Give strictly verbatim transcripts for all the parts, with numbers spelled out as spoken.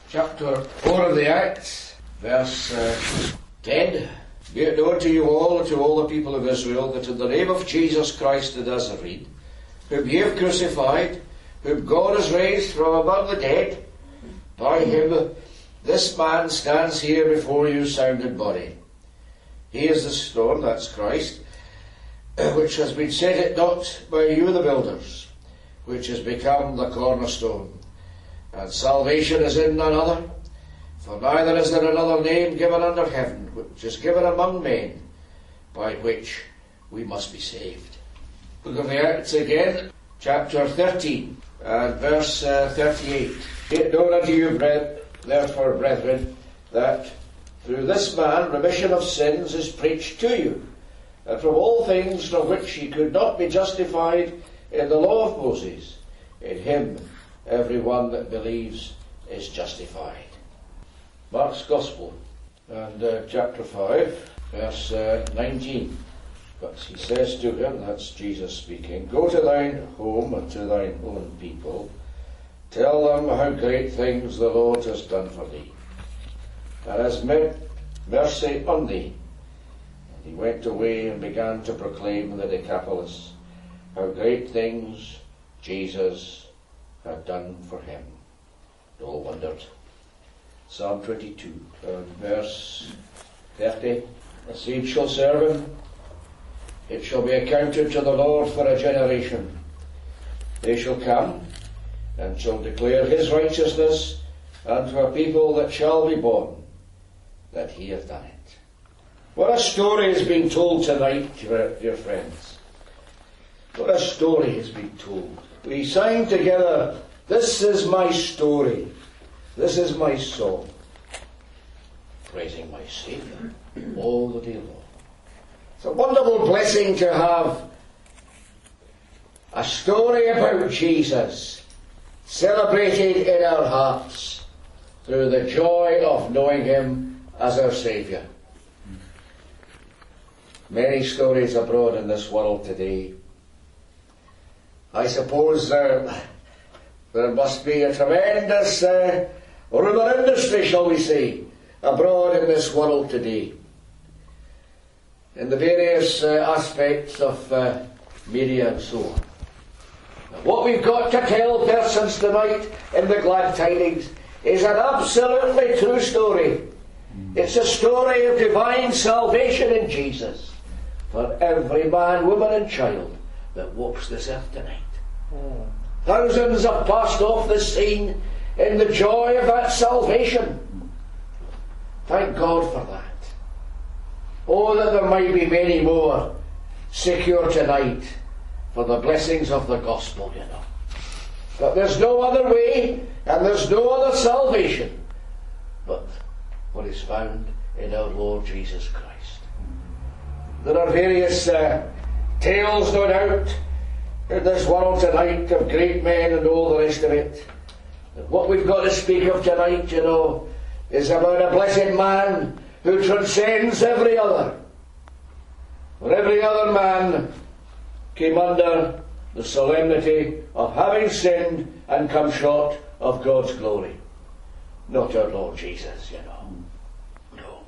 Chapter four of the Acts, verse uh, ten. Be it known to you all and to all the people of Israel that in the name of Jesus Christ the Nazarene, whom ye have crucified, whom God has raised from among the dead, by him this man stands here before you sound in body. He is the stone, that's Christ, which has been set at naught by you the builders, which has become the cornerstone. And salvation is in none other, for neither is there another name given under heaven, which is given among men, by which we must be saved. Book of the Acts again, chapter thirteen, and verse uh, thirty-eight. Be it known unto you, therefore, brethren, that through this man remission of sins is preached to you, and from all things from which ye could not be justified in the law of Moses, in him every one that believes is justified. Mark's Gospel, and uh, chapter five, verse uh, nineteen. But he says to him, that's Jesus speaking, go to thine home and to thine own people, tell them how great things the Lord has done for thee, and has made mercy on thee. And he went away and began to proclaim in the Decapolis how great things Jesus had done for him. They all wondered. Psalm twenty-two, and verse thirty. A seed shall serve him. It shall be accounted to the Lord for a generation. They shall come and shall declare his righteousness unto a people that shall be born, that he hath done it. What a story is being told tonight, dear friends. What a story has been told. We sang together, this is my story, this is my song, praising my Saviour all the day long. It's a wonderful blessing to have a story about Jesus celebrated in our hearts through the joy of knowing him as our Saviour. Many stories abroad in this world today. I suppose there, there must be a tremendous uh, rumour industry, shall we say, abroad in this world today, in the various uh, aspects of uh, media and so on. Now, what we've got to tell persons tonight in the glad tidings is an absolutely true story. It's a story of divine salvation in Jesus for every man, woman and child that walks this earth tonight. Oh. Thousands have passed off the scene in the joy of that salvation. Thank God for that. Oh, that there might be many more secure tonight for the blessings of the gospel, you know. But there's no other way and there's no other salvation but what is found in our Lord Jesus Christ. There are various uh, tales, no doubt, in this world tonight of great men and all the rest of it. And what we've got to speak of tonight, you know, is about a blessed man who transcends every other. For every other man came under the solemnity of having sinned and come short of God's glory. Not our Lord Jesus, you know. No.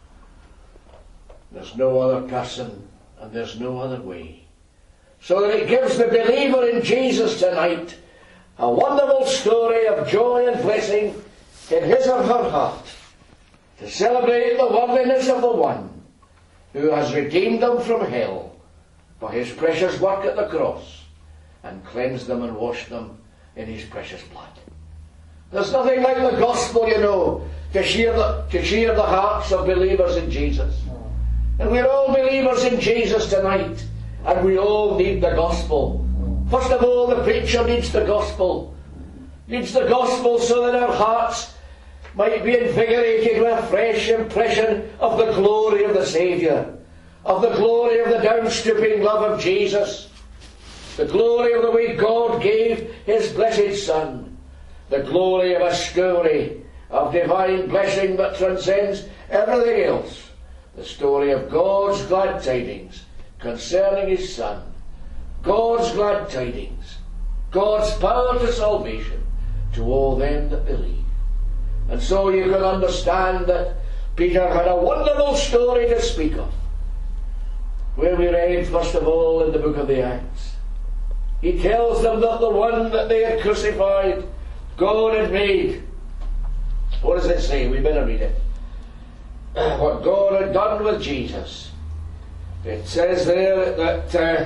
There's no other person and there's no other way. So that it gives the believer in Jesus tonight a wonderful story of joy and blessing in his or her heart, to celebrate the worthiness of the one who has redeemed them from hell by his precious work at the cross and cleansed them and washed them in his precious blood. There's nothing like the gospel, you know, to cheer the, to cheer the hearts of believers in Jesus. And we're all believers in Jesus tonight, and we all need the gospel. First of all, the preacher needs the gospel. Needs the gospel so that our hearts might be invigorated with a fresh impression of the glory of the Saviour, of the glory of the down-stooping love of Jesus, the glory of the way God gave his blessed Son, the glory of a story of divine blessing that transcends everything else, the story of God's glad tidings concerning his Son, God's glad tidings, God's power to salvation to all them that believe. And And so you can understand that Peter had a wonderful story to speak of, where we read first of all in the book of the Acts. He tells them that the one that they had crucified, God had made. What does it say? We better read it. What God had done with Jesus. It says there that uh,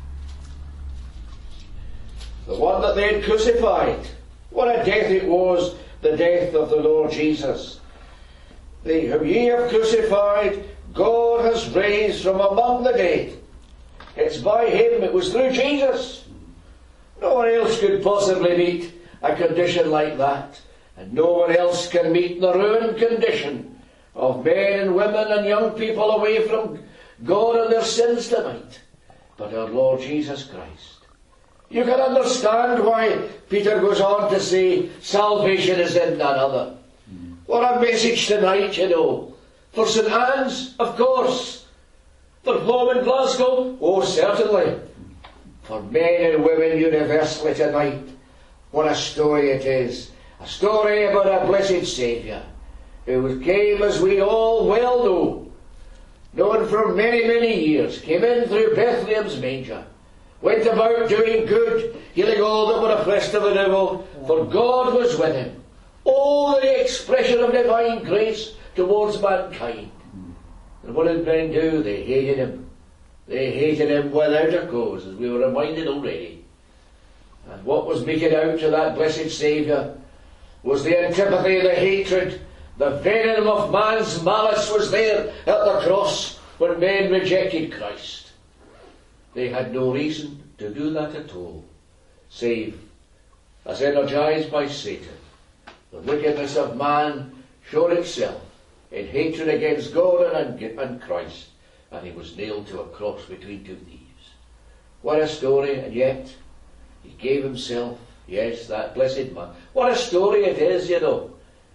the one that they had crucified, what a death it was, the death of the Lord Jesus. The, whom ye have crucified, God has raised from among the dead. It's by Him, it was through Jesus. No one else could possibly meet a condition like that. And no one else can meet the ruined condition of men and women and young people away from God and their sins tonight, but our Lord Jesus Christ. You can understand why Peter goes on to say salvation is in none other. What a message tonight, you know. For St Anne's, of course. For home in Glasgow, oh certainly. For men and women universally tonight, what a story it is. A story about a blessed Saviour, who came, as we all well know, known for many, many years, came in through Bethlehem's manger, went about doing good, healing all that were oppressed of the devil, for God was with him. Oh, the expression of divine grace towards mankind. And what did men do? They hated him. They hated him without a cause, as we were reminded already. And what was meted out to that blessed Saviour was the antipathy, the hatred, the venom of man's malice was there at the cross when men rejected Christ. They had no reason to do that at all, save as energized by Satan. The wickedness of man showed itself in hatred against God and, and Christ, and he was nailed to a cross between two thieves. What a story, and yet he gave himself, yes, that blessed man. What a story it is, you know.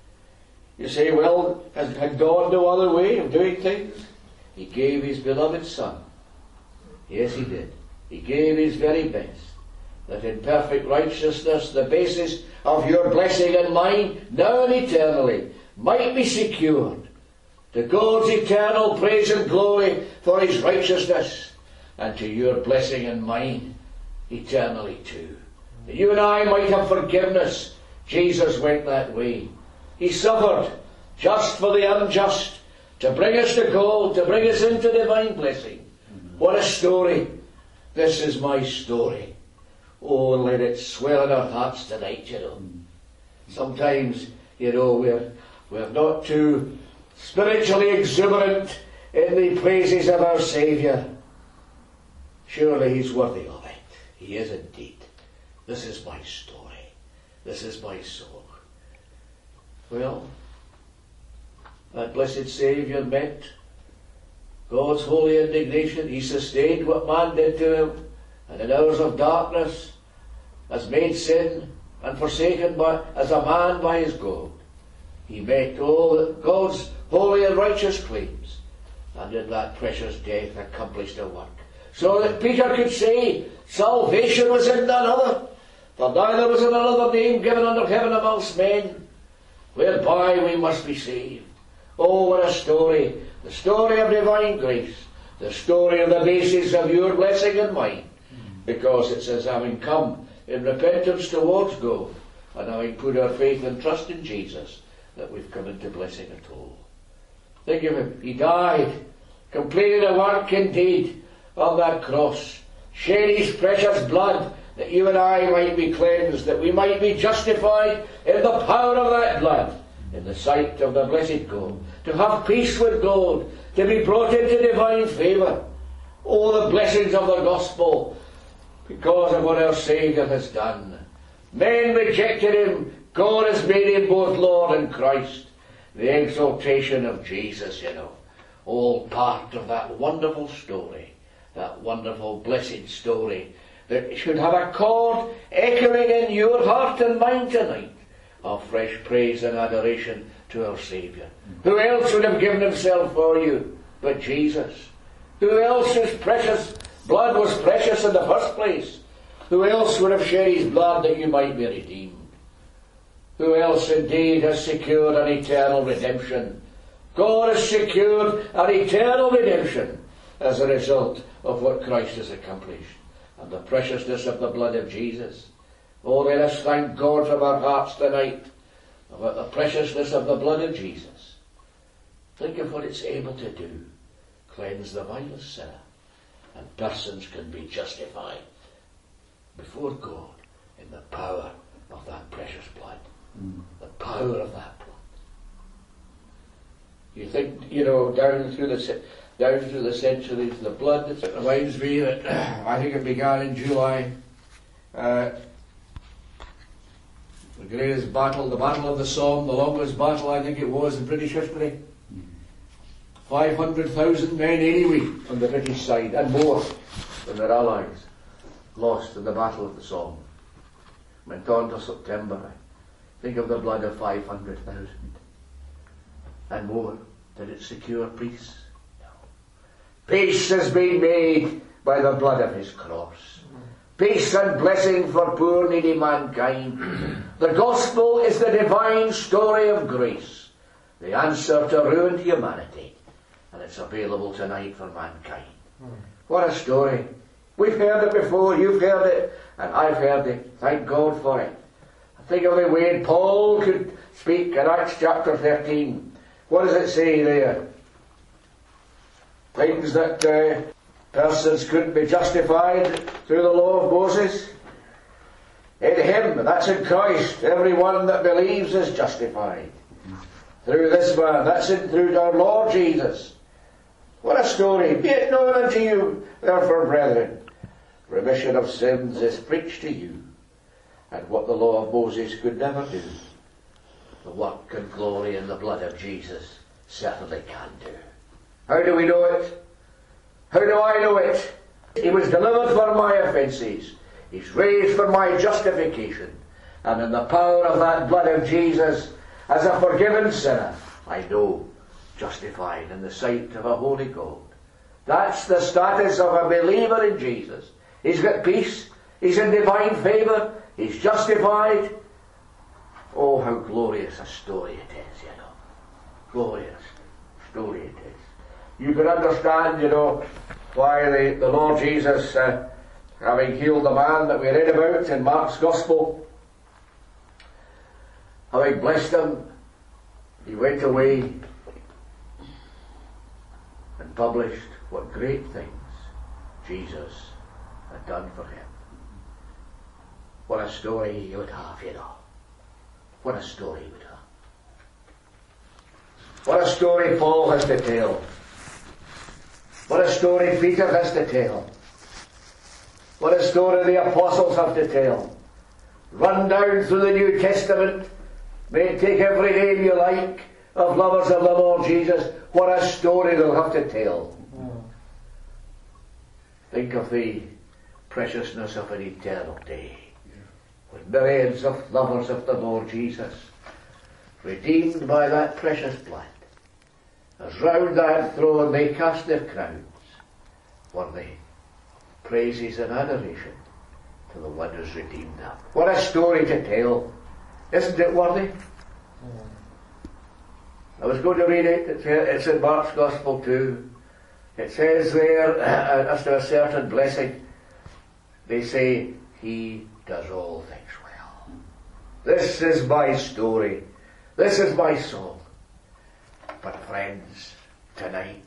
You say, well, had, had God no other way of doing things? He gave his beloved Son. Yes, he did. He gave his very best, that in perfect righteousness the basis of your blessing and mine, now and eternally, might be secured to God's eternal praise and glory for his righteousness, and to your blessing and mine eternally too. That you and I might have forgiveness. Jesus went that way. He suffered just for the unjust, to bring us to God, to bring us into divine blessing. What a story. This is my story. Oh, let it swell in our hearts tonight, you know. Sometimes, you know, we're, we're not too spiritually exuberant in the praises of our Saviour. Surely he's worthy of it. He is indeed. This is my story. This is my song. Well, that blessed Saviour met God's holy indignation. He sustained what man did to him, and in hours of darkness has made sin and forsaken by, as a man by his God. He met all God's holy and righteous claims, and in that precious death accomplished a work, so that Peter could say, salvation was in none other, for neither was another name given under heaven amongst men, whereby we must be saved. Oh, what a story! The story of divine grace, the story of the basis of your blessing and mine, because it says, having come in repentance towards God, and having put our faith and trust in Jesus, that we've come into blessing at all. Think of him. He died, completed a work indeed on that cross, shed his precious blood, that you and I might be cleansed, that we might be justified in the power of that blood, in the sight of the blessed God, to have peace with God, to be brought into divine favour. Oh, the blessings of the gospel, because of what our Saviour has done. Men rejected him. God has made him both Lord and Christ. The exaltation of Jesus, you know, all part of that wonderful story, that wonderful blessed story that should have a chord echoing in your heart and mine tonight of fresh praise and adoration to our Saviour. Who else would have given himself for you but Jesus? Who else whose precious blood was precious in the first place? Who else would have shed his blood that you might be redeemed? Who else indeed has secured an eternal redemption? God has secured an eternal redemption as a result of what Christ has accomplished and the preciousness of the blood of Jesus. Oh, let us thank God from our hearts tonight about the preciousness of the blood of Jesus. Think of what it's able to do. Cleanse the vilest sinner, and persons can be justified before God in the power of that precious blood. Mm. The power of that blood. You think, you know, down through the down through the centuries, the blood. It reminds me that I think it began in July. Uh, the greatest battle, the Battle of the Somme, the longest battle I think it was in British history. Five hundred thousand men anyway on the British side, and more than their allies, lost in the Battle of the Somme. Went on to September. Think of the blood of five hundred thousand. And more. Did it secure peace? No. Peace has been made by the blood of his cross. Peace and blessing for poor needy mankind. The gospel is the divine story of grace, the answer to ruined humanity. And it's available tonight for mankind. Mm. What a story. We've heard it before, you've heard it, and I've heard it. Thank God for it. Think of the way Paul could speak in Acts chapter thirteen. What does it say there? Things that uh, persons couldn't be justified through the law of Moses. In him, that's in Christ, everyone that believes is justified. Through this man, that's in through our Lord Jesus. What a story. Be it known unto you, therefore, brethren, remission of sins is preached to you, and what the law of Moses could never do, the work and glory in the blood of Jesus certainly can do. How do we know it? How do I know it? He was delivered for my offences. He's raised for my justification. And in the power of that blood of Jesus, as a forgiven sinner, I know, justified in the sight of a holy God. That's the status of a believer in Jesus. He's got peace. He's in divine favour. He's justified. Oh, how glorious a story it is, you know. Glorious story it is. You can understand, you know, why the, the Lord Jesus, uh, having healed the man that we read about in Mark's Gospel, having blessed him, he went away and published what great things Jesus had done for him. What a story he would have, you know. What a story he would have. What a story Paul has to tell. What a story Peter has to tell. What a story the apostles have to tell. Run down through the New Testament. May take every name you like of lovers of the Lord Jesus. What a story they'll have to tell. Mm. Think of the preciousness of an eternal day. With myriads of lovers of the Lord Jesus, redeemed by that precious blood, as round that throne they cast their crowns, worthy praises and adoration to the one who's redeemed them. What a story to tell. Isn't it worthy? Mm. I was going to read it. It's, it's in Mark's Gospel too. It says there, uh, as to a certain blessing, they say, He does all things well. This is my story. This is my song. But friends, tonight,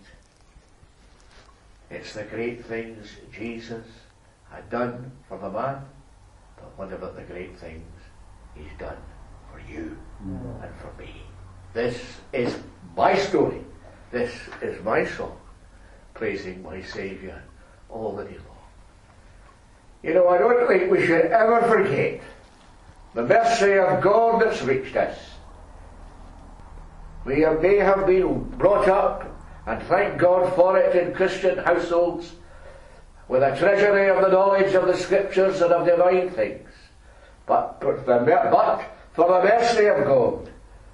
it's the great things Jesus had done for the man, but what about the great things He's done for you mm. and for me? This is my story. This is my song, praising my Saviour all the day long. You know, I don't think we should ever forget the mercy of God that's reached us. We have, may have been brought up, and thank God for it, in Christian households, with a treasury of the knowledge of the Scriptures and of divine things. But for the, but for the mercy of God,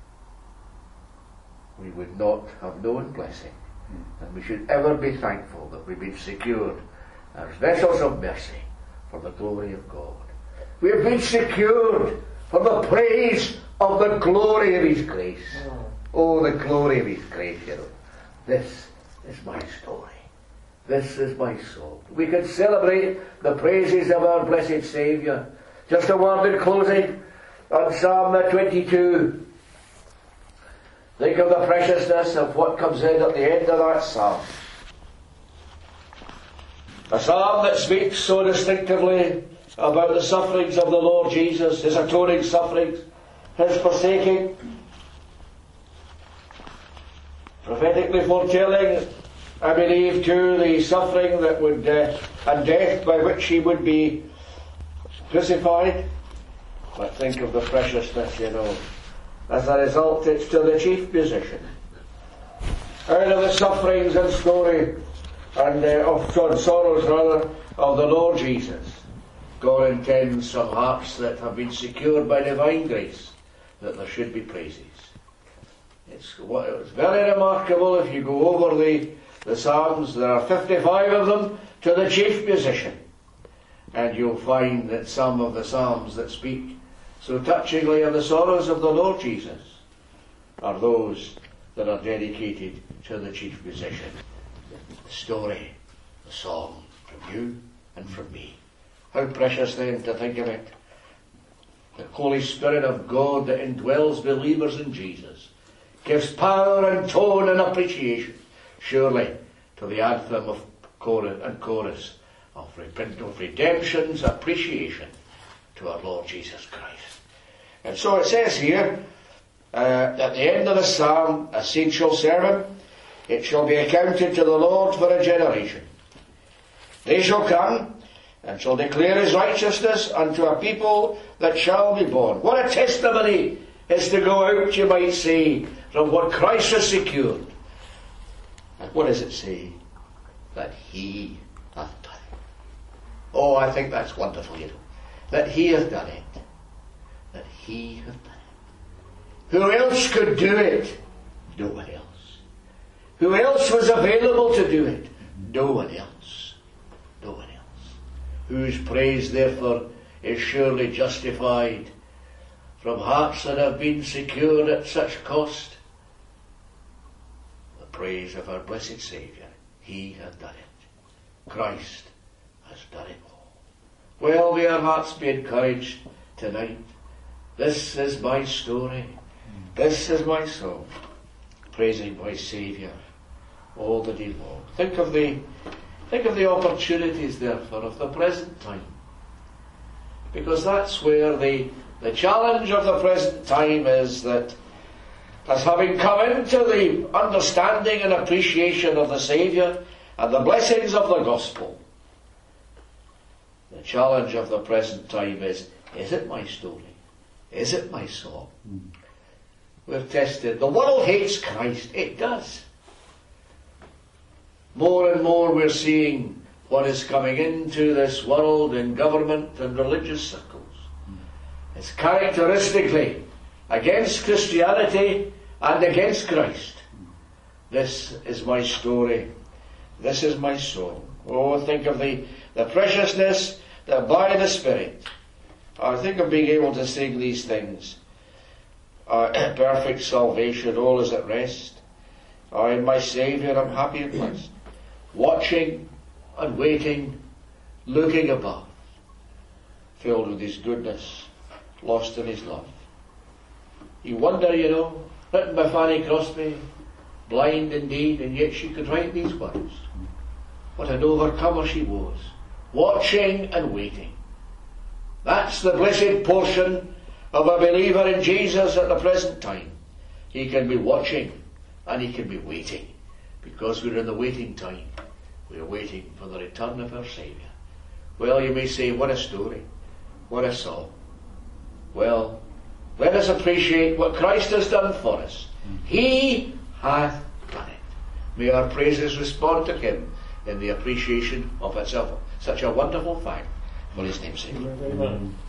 we would not have known blessing. And we should ever be thankful that we've been secured as vessels of mercy for the glory of God. We have been secured for the praise of the glory of His grace. Oh, the glory of His grace, you know. This is my story. This is my song. We can celebrate the praises of our blessed Saviour. Just a word in closing on Psalm twenty-two. Think of the preciousness of what comes in at the end of that psalm. A psalm that speaks so distinctively about the sufferings of the Lord Jesus, His atoning sufferings, His forsaking, prophetically foretelling, I believe, too, the suffering that would, uh, and death by which He would be crucified. But think of the preciousness, you know. As a result, it's to the chief musician, out of the sufferings and story, and uh, of sorrows rather, of the Lord Jesus, God intends some hearts that have been secured by divine grace, that there should be praises. It's, it's very remarkable if you go over the, the Psalms. There are fifty-five of them to the chief musician, and you'll find that some of the Psalms that speak so touchingly of the sorrows of the Lord Jesus are those that are dedicated to the chief musician. The story, the song, from you and from me. How precious then to think of it. The Holy Spirit of God that indwells believers in Jesus gives power and tone and appreciation, surely, to the anthem of chorus and chorus of redemption's appreciation to our Lord Jesus Christ. And so it says here, uh, at the end of the psalm, a seed shall serve Him, it shall be accounted to the Lord for a generation. They shall come and shall declare His righteousness unto a people that shall be born. What a testimony is to go out, you might say, from what Christ has secured. And what does it say? That He hath done it. Oh, I think that's wonderful, you know. That He hath done it. That He hath done it. Who else could do it? No one else. Who else was available to do it? No one else. No one else. Whose praise, therefore, is surely justified from hearts that have been secured at such cost. The praise of our blessed Saviour. He hath done it. Christ has done it all. Well, may our hearts be encouraged tonight. This is my story. This is my song, praising my Saviour all the day long. Think of the, think of the opportunities, therefore, of the present time, because that's where the the challenge of the present time is, that as having come into the understanding and appreciation of the Saviour and the blessings of the gospel, the challenge of the present time is: is it my story? Is it my song? Mm. We've tested. The world hates Christ. It does. More and more we're seeing what is coming into this world in government and religious circles. Mm. It's characteristically against Christianity and against Christ. Mm. This is my story. This is my song. Oh, think of the, the preciousness that by the Spirit, I think of being able to sing these things. Uh, perfect salvation, all is at rest. I in my Saviour am happy and blessed. Watching and waiting, looking above, filled with His goodness, lost in His love. You wonder, you know, written by Fanny Crosby, blind indeed, and yet she could write these words. What an overcomer she was, watching and waiting. That's the blessed portion of a believer in Jesus at the present time. He can be watching and he can be waiting, because we're in the waiting time. We're waiting for the return of our Saviour. Well, you may say, what a story, what a song. Well, let us appreciate what Christ has done for us. He hath done it. May our praises respond to Him in the appreciation of itself. Such a wonderful fact, for His name's sake. Amen.